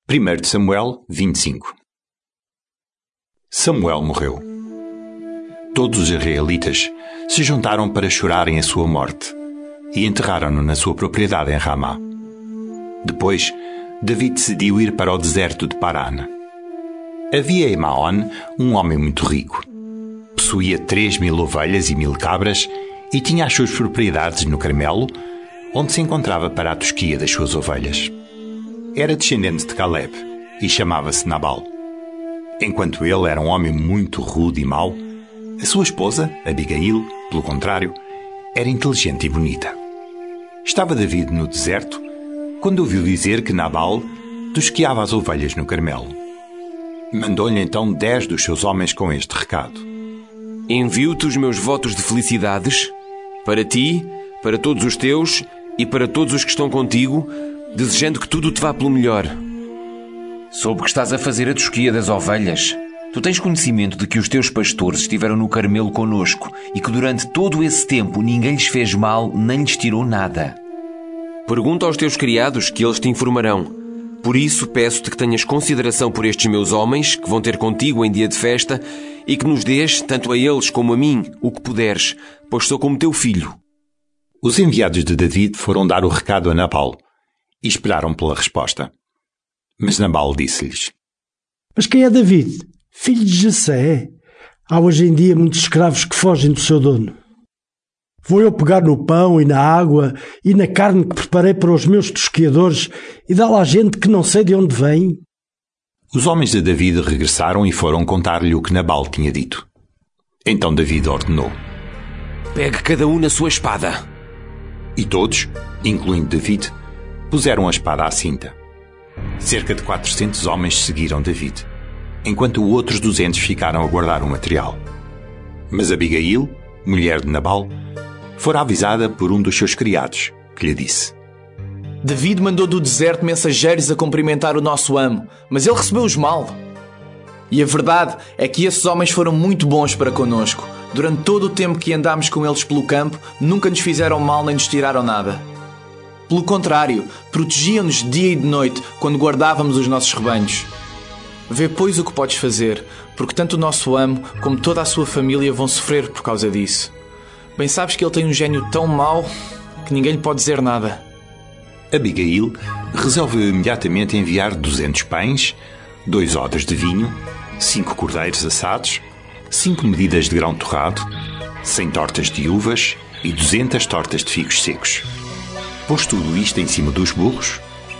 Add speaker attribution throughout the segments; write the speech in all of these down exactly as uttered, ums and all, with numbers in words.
Speaker 1: primeiro de Samuel vinte e cinco. Samuel morreu. Todos os israelitas se juntaram para chorarem a sua morte e enterraram-no na sua propriedade em Ramá. Depois, Davi decidiu ir para o deserto de Parã. Havia em Maon um homem muito rico. Possuía três mil ovelhas e mil cabras e tinha as suas propriedades no Carmelo, onde se encontrava para a tosquia das suas ovelhas. Era descendente de Caleb e chamava-se Nabal. Enquanto ele era um homem muito rude e mau, a sua esposa, Abigail, pelo contrário, era inteligente e bonita. Estava Davi no deserto quando ouviu dizer que Nabal tosqueava as ovelhas no Carmelo. Mandou-lhe então dez dos seus homens com este recado:
Speaker 2: Envio-te os meus votos de felicidades para ti, para todos os teus e para todos os que estão contigo, desejando que tudo te vá pelo melhor. Soube que estás a fazer a tosquia das ovelhas. Tu tens conhecimento de que os teus pastores estiveram no Carmelo conosco e que durante todo esse tempo ninguém lhes fez mal nem lhes tirou nada. Pergunta aos teus criados que eles te informarão. Por isso peço-te que tenhas consideração por estes meus homens, que vão ter contigo em dia de festa, e que nos dês, tanto a eles como a mim, o que puderes, pois sou como teu filho.
Speaker 1: Os enviados de David foram dar o recado a Nabal e esperaram pela resposta. Mas Nabal disse-lhes:
Speaker 3: Mas quem é David, filho de Jessé? Há hoje em dia muitos escravos que fogem do seu dono. Vou eu pegar no pão e na água e na carne que preparei para os meus tosqueadores e dá-la à gente que não sei de onde vem?
Speaker 1: Os homens de David regressaram e foram contar-lhe o que Nabal tinha dito. Então David ordenou:
Speaker 2: Pegue cada um na sua espada.
Speaker 1: E todos, incluindo David, puseram a espada à cinta. Cerca de quatrocentos homens seguiram David, enquanto outros duzentos ficaram a guardar o material. Mas Abigail, mulher de Nabal, fora avisada por um dos seus criados, que lhe disse:
Speaker 4: David mandou do deserto mensageiros a cumprimentar o nosso amo, mas ele recebeu-os mal. E a verdade é que esses homens foram muito bons para conosco. Durante todo o tempo que andámos com eles pelo campo, nunca nos fizeram mal nem nos tiraram nada. Pelo contrário, protegiam-nos dia e de noite quando guardávamos os nossos rebanhos. Vê, pois, o que podes fazer, porque tanto o nosso amo como toda a sua família vão sofrer por causa disso. Bem sabes que ele tem um gênio tão mau que ninguém lhe pode dizer nada.
Speaker 1: Abigail resolveu imediatamente enviar duzentos pães, dois odres de vinho, cinco cordeiros assados, cinco medidas de grão torrado, cem tortas de uvas e duzentas tortas de figos secos. Pôs tudo isto em cima dos burros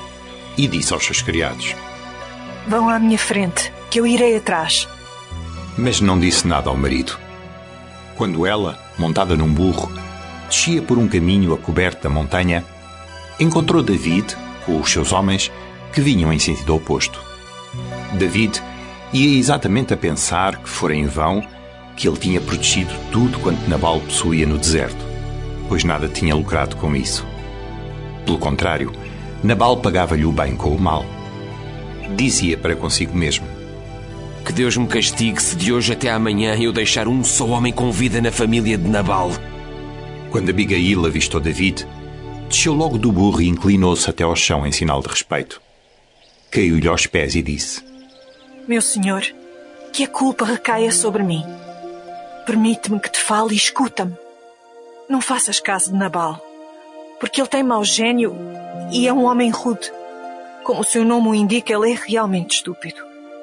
Speaker 1: e disse aos seus criados:
Speaker 5: Vão à minha frente, que eu irei atrás.
Speaker 1: Mas não disse nada ao marido. Quando ela, montada num burro, descia por um caminho a coberto da montanha, encontrou David, com os seus homens, que vinham em sentido oposto. David ia exatamente a pensar que fora em vão que ele tinha protegido tudo quanto Nabal possuía no deserto, pois nada tinha lucrado com isso. Pelo contrário, Nabal pagava-lhe o bem com o mal. Dizia para consigo mesmo:
Speaker 2: Que Deus me castigue se de hoje até amanhã eu deixar um só homem com vida na família de Nabal.
Speaker 1: Quando Abigail avistou David, desceu logo do burro e inclinou-se até ao chão em sinal de respeito. Caiu-lhe aos pés e disse:
Speaker 5: Meu senhor, que a culpa recaia sobre mim. Permite-me que te fale e escuta-me. Não faças caso de Nabal, porque ele tem mau gênio e é um homem rude. Como o seu nome o indica, ele é realmente estúpido.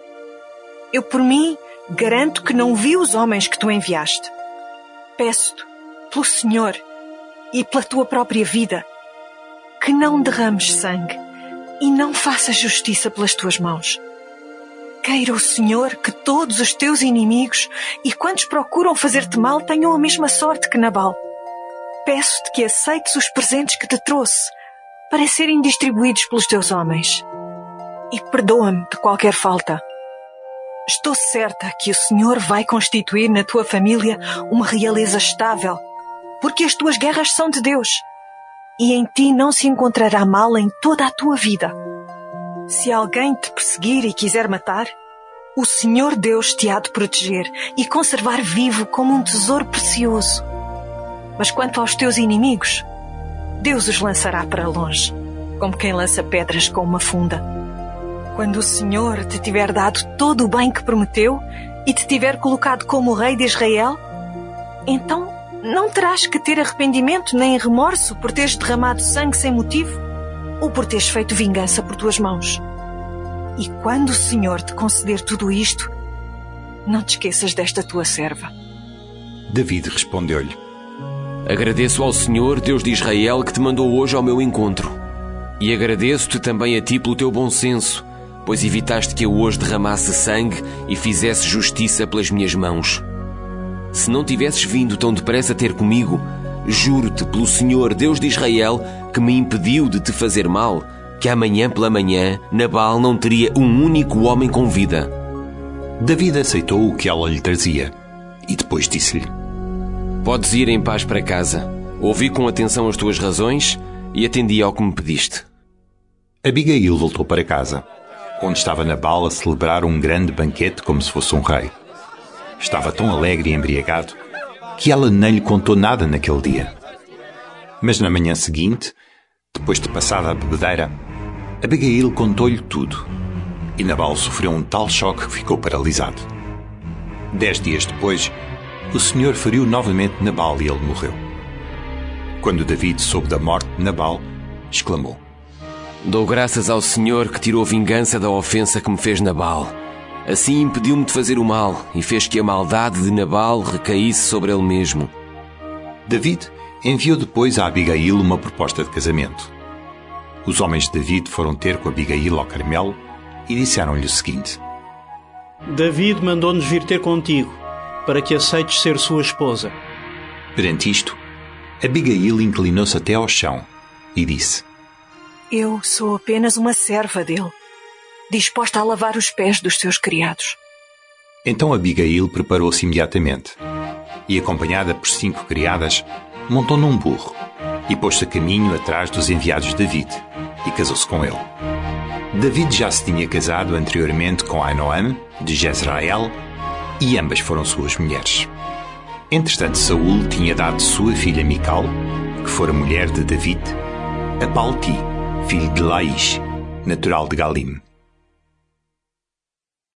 Speaker 5: Eu, por mim, garanto que não vi os homens que tu enviaste. Peço-te, pelo Senhor e pela tua própria vida, que não derrames sangue e não faças justiça pelas tuas mãos. Queira o Senhor que todos os teus inimigos e quantos procuram fazer-te mal tenham a mesma sorte que Nabal. Peço-te que aceites os presentes que te trouxe para serem distribuídos pelos teus homens. E perdoa-me de qualquer falta. Estou certa que o Senhor vai constituir na tua família uma realeza estável, porque as tuas guerras são de Deus, e em ti não se encontrará mal em toda a tua vida. Se alguém te perseguir e quiser matar, o Senhor Deus te há de proteger e conservar vivo como um tesouro precioso. Mas quanto aos teus inimigos, Deus os lançará para longe, como quem lança pedras com uma funda. Quando o Senhor te tiver dado todo o bem que prometeu e te tiver colocado como rei de Israel, então não terás que ter arrependimento nem remorso por teres derramado sangue sem motivo ou por teres feito vingança por tuas mãos. E quando o Senhor te conceder tudo isto, não te esqueças desta tua serva.
Speaker 1: David respondeu-lhe:
Speaker 2: Agradeço ao Senhor, Deus de Israel, que te mandou hoje ao meu encontro. E agradeço-te também a ti pelo teu bom senso, pois evitaste que eu hoje derramasse sangue e fizesse justiça pelas minhas mãos. Se não tivesses vindo tão depressa ter comigo, juro-te pelo Senhor, Deus de Israel, que me impediu de te fazer mal, que amanhã pela manhã Nabal não teria um único homem com vida.
Speaker 1: David aceitou o que ela lhe trazia e depois disse-lhe:
Speaker 2: Podes ir em paz para casa. Ouvi com atenção as tuas razões e atendi ao que me pediste.
Speaker 1: Abigail voltou para casa, onde estava Nabal a celebrar um grande banquete como se fosse um rei. Estava tão alegre e embriagado que ela nem lhe contou nada naquele dia. Mas na manhã seguinte, depois de passada a bebedeira, Abigail contou-lhe tudo. E Nabal sofreu um tal choque que ficou paralisado. Dez dias depois, o Senhor feriu novamente Nabal e ele morreu. Quando David soube da morte de Nabal, exclamou:
Speaker 2: Dou graças ao Senhor que tirou vingança da ofensa que me fez Nabal. Assim impediu-me de fazer o mal e fez que a maldade de Nabal recaísse sobre ele mesmo.
Speaker 1: David enviou depois a Abigail uma proposta de casamento. Os homens de David foram ter com Abigail ao Carmelo e disseram-lhe o seguinte:
Speaker 6: David mandou-nos vir ter contigo, para que aceites ser sua esposa.
Speaker 1: Perante isto, Abigail inclinou-se até ao chão e disse:
Speaker 5: Eu sou apenas uma serva dele, disposta a lavar os pés dos seus criados.
Speaker 1: Então Abigail preparou-se imediatamente e, acompanhada por cinco criadas, montou num burro e pôs-se a caminho atrás dos enviados de David e casou-se com ele. David já se tinha casado anteriormente com Ainoam, de Jezreel, e ambas foram suas mulheres. Entretanto, Saul tinha dado sua filha Mical, que fora mulher de David, a Balti, filho de Laish, natural de Galim.